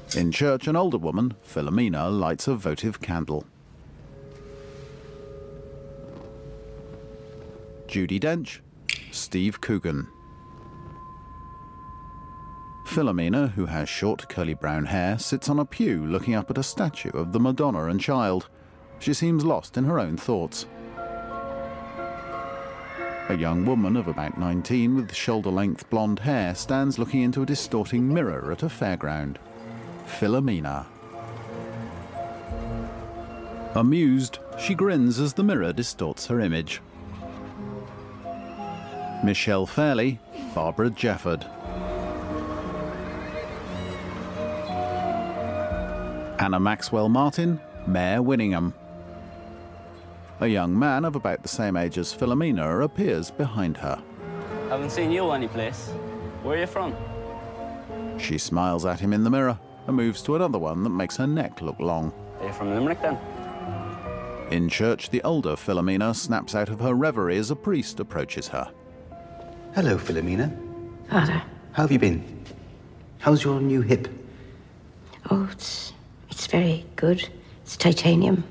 In church, an older woman, Philomena, lights a votive candle. Judi Dench, Steve Coogan. Philomena, who has short curly brown hair, sits on a pew looking up at a statue of the Madonna and Child. She seems lost in her own thoughts. A young woman of about 19 with shoulder-length blonde hair stands looking into a distorting mirror at a fairground. Philomena. Amused, she grins as the mirror distorts her image. Michelle Fairley, Barbara Jefford. Anna Maxwell Martin, Mayor Winningham. A young man of about the same age as Philomena appears behind her. Haven't seen you anyplace. Where are you from? She smiles at him in the mirror and moves to another one that makes her neck look long. Are you from Limerick then? In church, the older Philomena snaps out of her reverie as a priest approaches her. Hello, Philomena. Father. How have you been? How's your new hip? Oh, it's very good. It's titanium.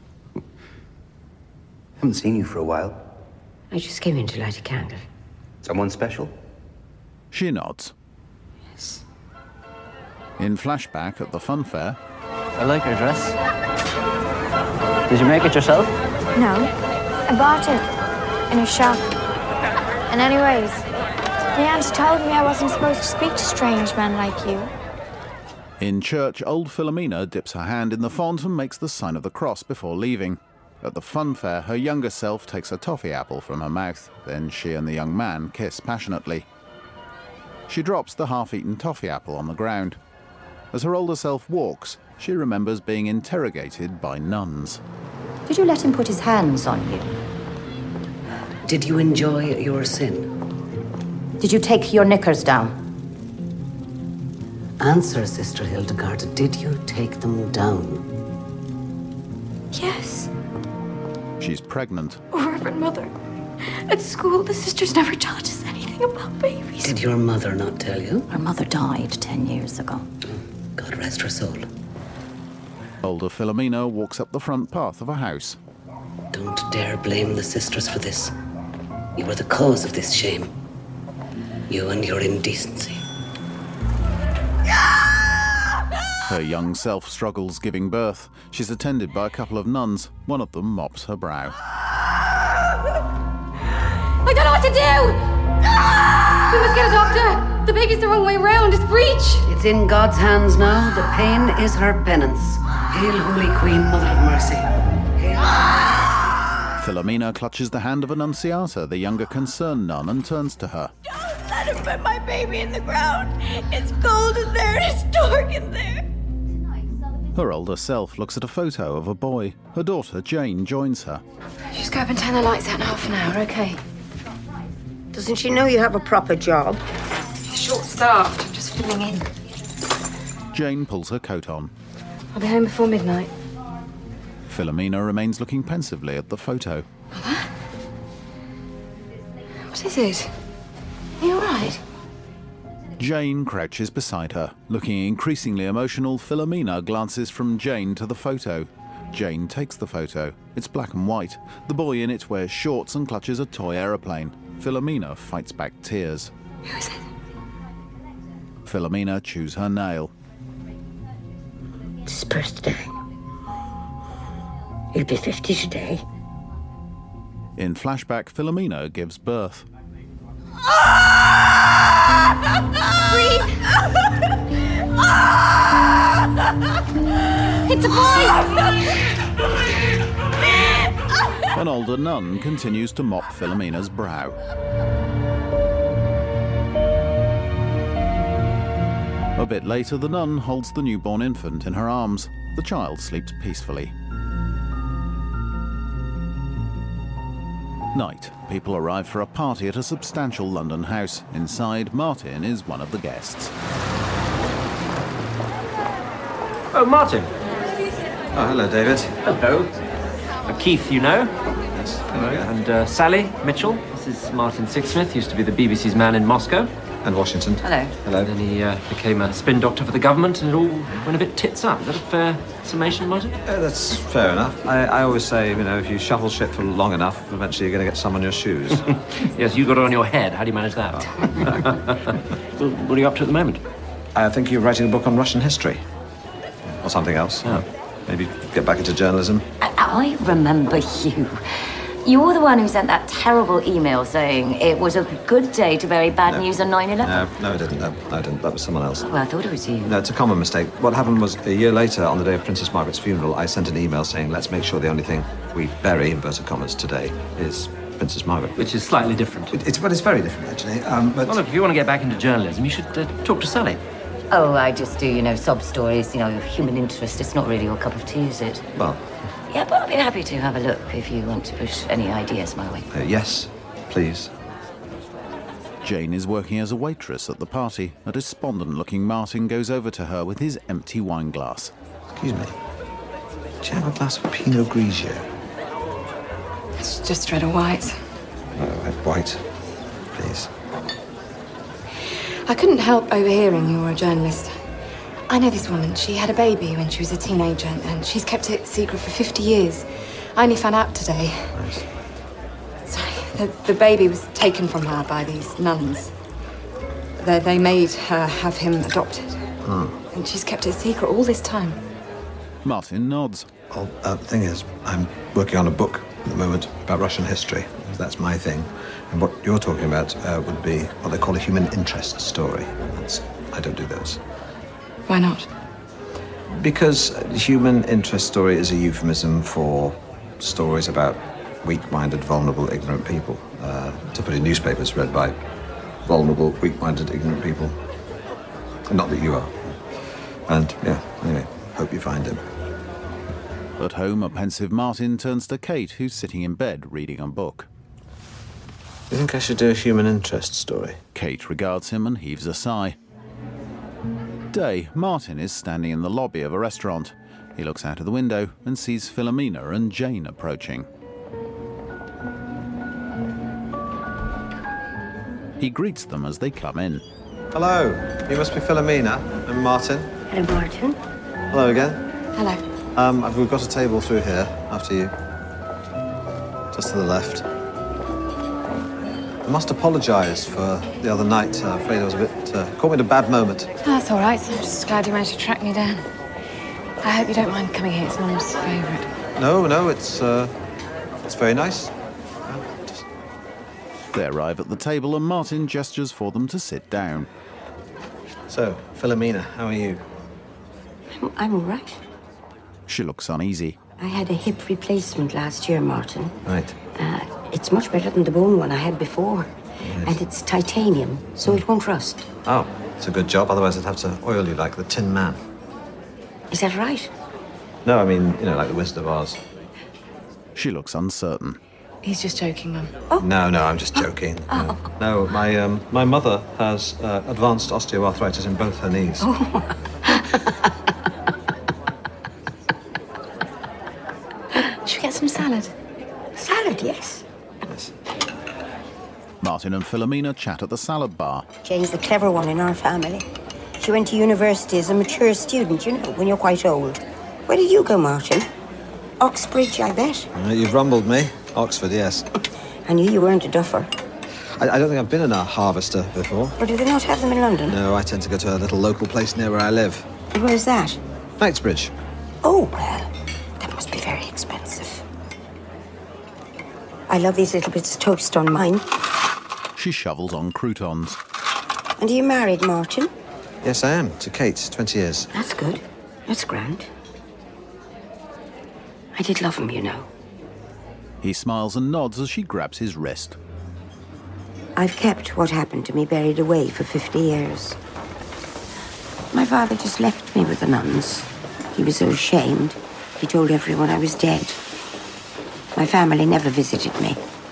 Haven't seen you for a while. I just came in to light a candle. Someone special? She nods. Yes. In flashback at the fun fair... I like your dress. Did you make it yourself? No, I bought it in a shop. And anyways, the auntie told me I wasn't supposed to speak to strange men like you. In church, old Philomena dips her hand in the font and makes the sign of the cross before leaving. At the fun fair, her younger self takes a toffee apple from her mouth. Then she and the young man kiss passionately. She drops the half-eaten toffee apple on the ground. As her older self walks, she remembers being interrogated by nuns. Did you let him put his hands on you? Did you enjoy your sin? Did you take your knickers down? Answer, Sister Hildegard. Did you take them down? Yes. She's pregnant. Oh, Reverend Mother. At school, the sisters never taught us anything about babies. Did your mother not tell you? Her mother died 10 years ago. God rest her soul. Older Philomena walks up the front path of a house. Don't dare blame the sisters for this. You were the cause of this shame. You and your indecency. Her young self struggles giving birth. She's attended by a couple of nuns. One of them mops her brow. I don't know what to do! We must get a doctor! The baby's the wrong way round. It's breech! It's in God's hands now. The pain is her penance. Hail, Holy Queen, Mother of Mercy. Hail. Philomena clutches the hand of Annunciata, the younger concerned nun, and turns to her. Don't let him put my baby in the ground. It's cold in there and it's dark in there. Her older self looks at a photo of a boy. Her daughter, Jane, joins her. Just go up and turn the lights out in half an hour, okay? Doesn't she know you have a proper job? Short-staffed. I'm just filling in. Jane pulls her coat on. I'll be home before midnight. Philomena remains looking pensively at the photo. Mother? What is it? Are you all right? Jane crouches beside her. Looking increasingly emotional, Philomena glances from Jane to the photo. Jane takes the photo. It's black and white. The boy in it wears shorts and clutches a toy aeroplane. Philomena fights back tears. Who is it? Philomena chews her nail. It's his birthday. He'll be 50 today. In flashback, Philomena gives birth. Breathe! It's a boy! An older nun continues to mop Philomena's brow. A bit later, the nun holds the newborn infant in her arms. The child sleeps peacefully. Night. People arrive for a party at a substantial London house. Inside, Martin is one of the guests. Oh, Martin. Oh, hello, David. Hello. Keith, you know. Yes, hello. And Sally Mitchell. This is Martin Sixsmith, used to be the BBC's man in Moscow. And Washington. Hello. Hello. Then he became a spin doctor for the government, and it all went a bit tits up. Is that a fair summation, Martin? That's fair enough. I always say, if you shuffle shit for long enough, eventually you're going to get some on your shoes. Yes, you got it on your head. How do you manage that? Well, what are you up to at the moment? I think you're writing a book on Russian history. Or something else. Oh. Maybe get back into journalism. I remember you. You were the one who sent that terrible email saying it was a good day to bury bad news on 9/11. No, I didn't. No, I didn't. That was someone else. Well, I thought it was you. No, it's a common mistake. What happened was, a year later, on the day of Princess Margaret's funeral, I sent an email saying, let's make sure the only thing we bury, inverted commas, today is Princess Margaret. Which is slightly different. It's very different, actually. But... Well, look, if you want to get back into journalism, you should talk to Sally. Oh, I just do, sob stories, human interest. It's not really your cup of tea, is it? Well... Yeah, but I'll be happy to have a look if you want to push any ideas my way. Yes, please. Jane is working as a waitress at the party. A despondent-looking Martin goes over to her with his empty wine glass. Excuse me. Do you have a glass of Pinot Grigio? It's just red or white. White, please. I couldn't help overhearing you were a journalist. I know this woman. She had a baby when she was a teenager, and she's kept it secret for 50 years. I only found out today. Nice. Sorry, the baby was taken from her by these nuns. They made her have him adopted. And she's kept it secret all this time. Martin nods. Well, the thing is, I'm working on a book at the moment about Russian history. That's my thing. And what you're talking about would be what they call a human interest story. I don't do those. Why not? Because the human interest story is a euphemism for stories about weak-minded, vulnerable, ignorant people. Typically in newspapers read by vulnerable, weak-minded, ignorant people. Not that you are. And, anyway, hope you find him. At home, a pensive Martin turns to Kate, who's sitting in bed reading a book. You think I should do a human interest story? Kate regards him and heaves a sigh. Day, Martin is standing in the lobby of a restaurant. He looks out of the window and sees Philomena and Jane approaching. He greets them as they come in. Hello, you must be Philomena. I'm Martin. Hello, Martin. Hello again. Hello. We've got a table through here, after you. Just to the left. I must apologise for the other night. I'm afraid I was a bit... caught me at a bad moment. Oh, that's all right. I'm just glad you managed to track me down. I hope you don't mind coming here. It's Mum's favourite. No, it's very nice. They arrive at the table and Martin gestures for them to sit down. So, Philomena, how are you? I'm all right. She looks uneasy. I had a hip replacement last year, Martin. Right. It's much better than the bone one I had before. Yes. And it's titanium, so it won't rust. Oh, it's a good job. Otherwise I'd have to oil you like the Tin Man. Is that right? No, I mean, like the Wizard of Oz. She looks uncertain. He's just joking, Mum. No, I'm just joking. No, my mother has advanced osteoarthritis in both her knees. Should we get some salad? Salad, yes. Yes. Martin and Philomena chat at the salad bar. Jane's the clever one in our family. She went to university as a mature student, when you're quite old. Where did you go, Martin? Oxbridge, I bet. You've rumbled me. Oxford, yes. I knew you weren't a duffer. I don't think I've been in a harvester before. Or do they not have them in London? No, I tend to go to a little local place near where I live. And where's that? Knightsbridge. Oh, well, that must be very expensive. I love these little bits of toast on mine. She shovels on croutons. And are you married, Martin? Yes, I am. To Kate, 20 years. That's good. That's grand. I did love him, He smiles and nods as she grabs his wrist. I've kept what happened to me buried away for 50 years. My father just left me with the nuns. He was so ashamed, he told everyone I was dead. My family never visited me.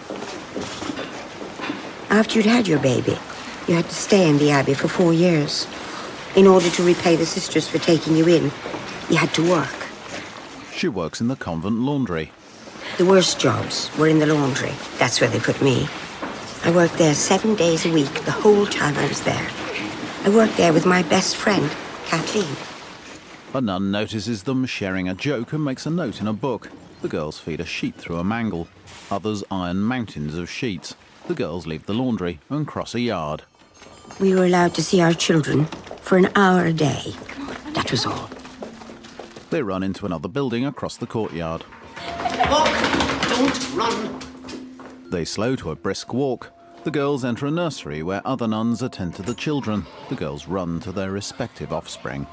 After you'd had your baby, you had to stay in the Abbey for 4 years. In order to repay the sisters for taking you in, you had to work. She works in the convent laundry. The worst jobs were in the laundry. That's where they put me. I worked there 7 days a week, the whole time I was there. I worked there with my best friend, Kathleen. A nun notices them sharing a joke and makes a note in a book. The girls feed a sheet through a mangle. Others iron mountains of sheets. The girls leave the laundry and cross a yard. We were allowed to see our children for an hour a day. That was all. They run into another building across the courtyard. Walk! Don't run! They slow to a brisk walk. The girls enter a nursery where other nuns attend to the children. The girls run to their respective offspring.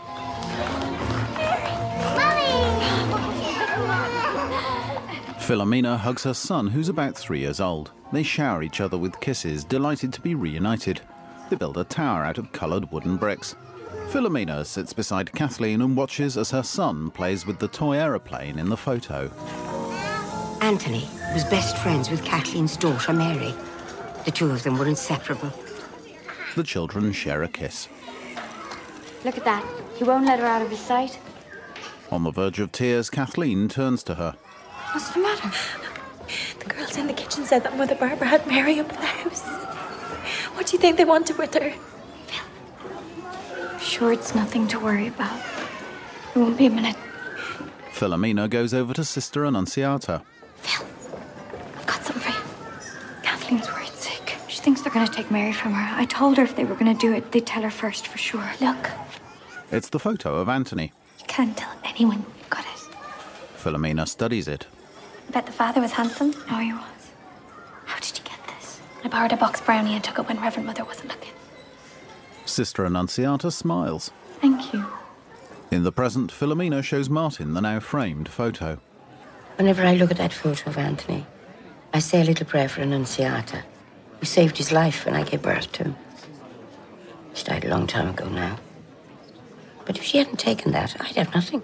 Philomena hugs her son, who's about 3 years old. They shower each other with kisses, delighted to be reunited. They build a tower out of coloured wooden bricks. Philomena sits beside Kathleen and watches as her son plays with the toy aeroplane in the photo. Anthony was best friends with Kathleen's daughter, Mary. The two of them were inseparable. The children share a kiss. Look at that. He won't let her out of his sight. On the verge of tears, Kathleen turns to her. What's the matter? The girls in the kitchen said that Mother Barbara had Mary up at the house. What do you think they wanted with her? I'm sure it's nothing to worry about. It won't be a minute. Philomena goes over to Sister Annunziata. Phil, I've got something for you. Kathleen's worried sick. She thinks they're going to take Mary from her. I told her if they were going to do it, they'd tell her first for sure. Look. It's the photo of Anthony. You can't tell anyone you've got it. Philomena studies it. I bet the father was handsome. Oh, he was. How did you get this? I borrowed a box brownie and took it when Reverend Mother wasn't looking. Sister Annunziata smiles. Thank you. In the present, Philomena shows Martin the now framed photo. Whenever I look at that photo of Anthony, I say a little prayer for Annunziata, who saved his life when I gave birth to him. She died a long time ago now. But if she hadn't taken that, I'd have nothing.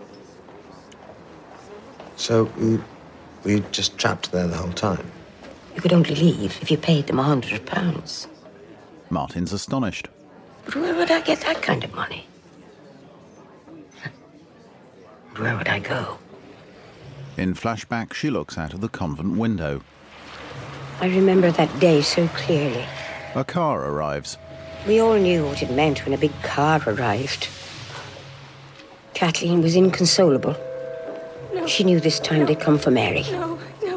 So, were you just trapped there the whole time? You could only leave if you paid them £100. Martin's astonished. But where would I get that kind of money? Where would I go? In flashback, she looks out of the convent window. I remember that day so clearly. A car arrives. We all knew what it meant when a big car arrived. Kathleen was inconsolable. No. She knew this time they'd come for Mary. No.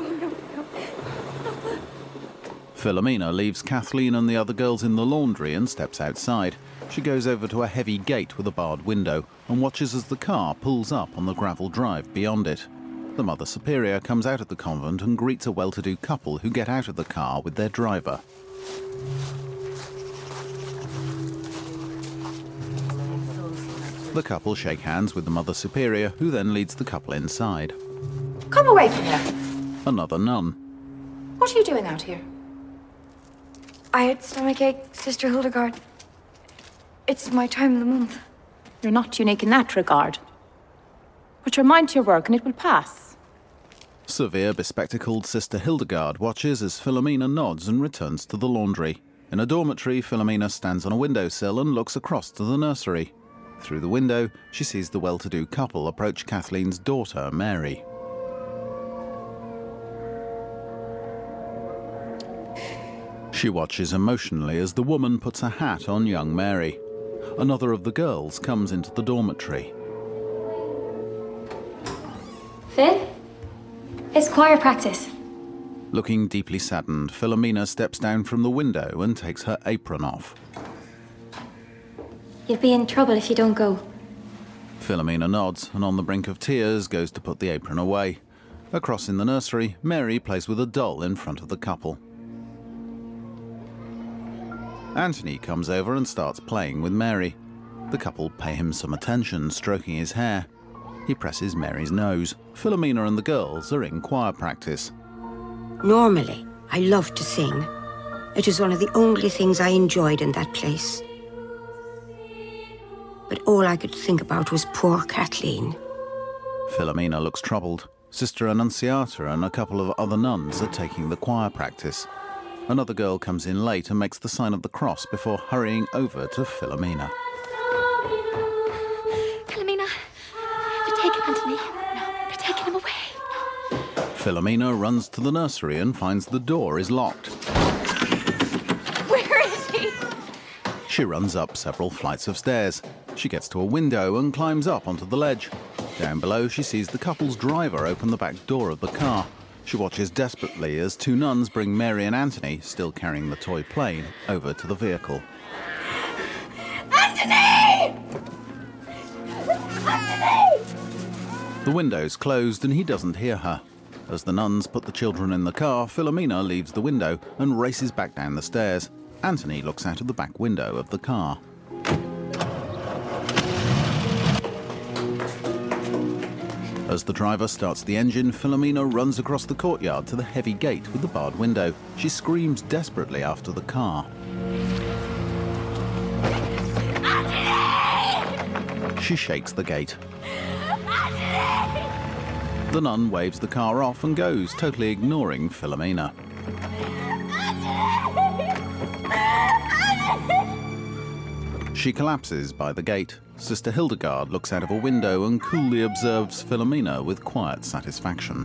Philomena leaves Kathleen and the other girls in the laundry and steps outside. She goes over to a heavy gate with a barred window and watches as the car pulls up on the gravel drive beyond it. The Mother Superior comes out of the convent and greets a well-to-do couple who get out of the car with their driver. The couple shake hands with the Mother Superior, who then leads the couple inside. Come away from her. Another nun. What are you doing out here? I had stomachache, Sister Hildegard. It's my time of the month. You're not unique in that regard. Put your mind to your work and it will pass. Severe, bespectacled Sister Hildegard watches as Philomena nods and returns to the laundry. In a dormitory, Philomena stands on a windowsill and looks across to the nursery. Through the window, she sees the well-to-do couple approach Kathleen's daughter, Mary. She watches emotionally as the woman puts a hat on young Mary. Another of the girls comes into the dormitory. Phil? It's choir practice. Looking deeply saddened, Philomena steps down from the window and takes her apron off. You'll be in trouble if you don't go. Philomena nods and on the brink of tears goes to put the apron away. Across in the nursery, Mary plays with a doll in front of the couple. Anthony comes over and starts playing with Mary. The couple pay him some attention, stroking his hair. He presses Mary's nose. Philomena and the girls are in choir practice. Normally, I loved to sing. It was one of the only things I enjoyed in that place. But all I could think about was poor Kathleen. Philomena looks troubled. Sister Annunziata and a couple of other nuns are taking the choir practice. Another girl comes in late and makes the sign of the cross before hurrying over to Philomena. Philomena, they're taking Anthony. No, they're taking him away. Philomena runs to the nursery and finds the door is locked. She runs up several flights of stairs. She gets to a window and climbs up onto the ledge. Down below, she sees the couple's driver open the back door of the car. She watches desperately as two nuns bring Mary and Anthony, still carrying the toy plane, over to the vehicle. Anthony! Anthony! The window's closed and he doesn't hear her. As the nuns put the children in the car, Philomena leaves the window and races back down the stairs. Anthony looks out of the back window of the car. As the driver starts the engine, Philomena runs across the courtyard to the heavy gate with the barred window. She screams desperately after the car. She shakes the gate. The nun waves the car off and goes, totally ignoring Philomena. She collapses by the gate. Sister Hildegard looks out of a window and coolly observes Philomena with quiet satisfaction.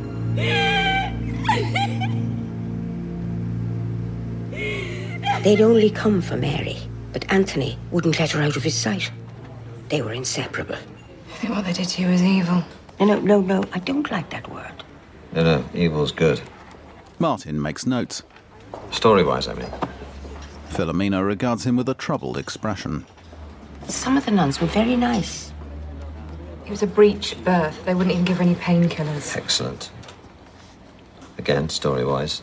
They'd only come for Mary, but Anthony wouldn't let her out of his sight. They were inseparable. I think what they did to you was evil. No, I don't like that word. No, evil's good. Martin makes notes. Story-wise, I mean. Philomena regards him with a troubled expression. Some of the nuns were very nice. It was a breech birth. They wouldn't even give her any painkillers. Excellent. Again, story-wise.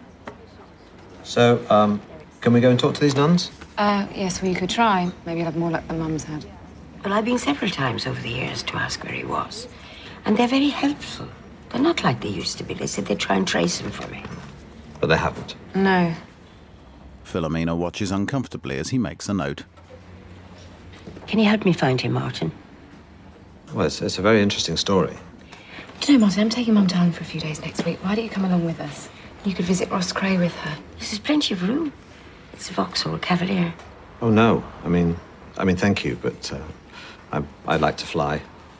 So, can we go and talk to these nuns? Yes, well, you could try. Maybe you'll have more luck than Mum's had. Well, I've been several times over the years to ask where he was. And they're very helpful. They're not like they used to be. They said they'd try and trace him for me. But they haven't. No. Philomena watches uncomfortably as he makes a note. Can you help me find him, Martin? Well, it's a very interesting story. Do you know, Martin, I'm taking Mum down for a few days next week. Why don't you come along with us? You could visit Ross Cray with her. There's plenty of room. It's a Vauxhall Cavalier. Oh, no. I mean, thank you, but I'd like to fly.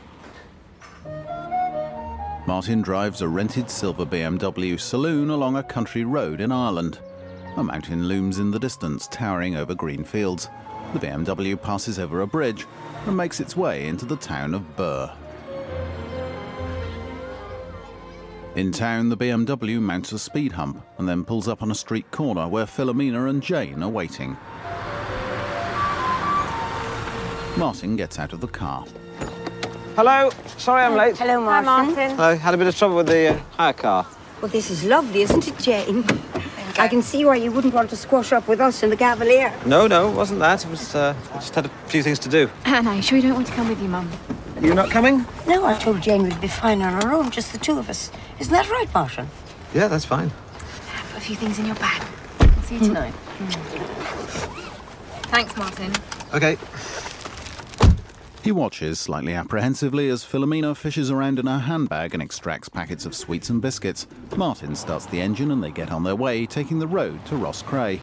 Martin drives a rented silver BMW saloon along a country road in Ireland. A mountain looms in the distance, towering over green fields. The BMW passes over a bridge and makes its way into the town of Birr. In town, the BMW mounts a speed hump and then pulls up on a street corner where Philomena and Jane are waiting. Martin gets out of the car. Hello. Sorry I'm late. Hello, Martin. Hi, Martin. I had a bit of trouble with the hire car. Well, this is lovely, isn't it, Jane? I can see why you wouldn't want to squash up with us in the Cavalier. No, it wasn't that. It was, I just had a few things to do. Anna, you sure you don't want to come with you, Mum? You not coming? No, I told Jane we'd be fine on our own, just the two of us. Isn't that right, Martin? Yeah, that's fine. Put a few things in your bag. I'll see you tonight. Thanks, Martin. Okay. He watches slightly apprehensively as Philomena fishes around in her handbag and extracts packets of sweets and biscuits. Martin starts the engine and they get on their way, taking the road to Ross Cray.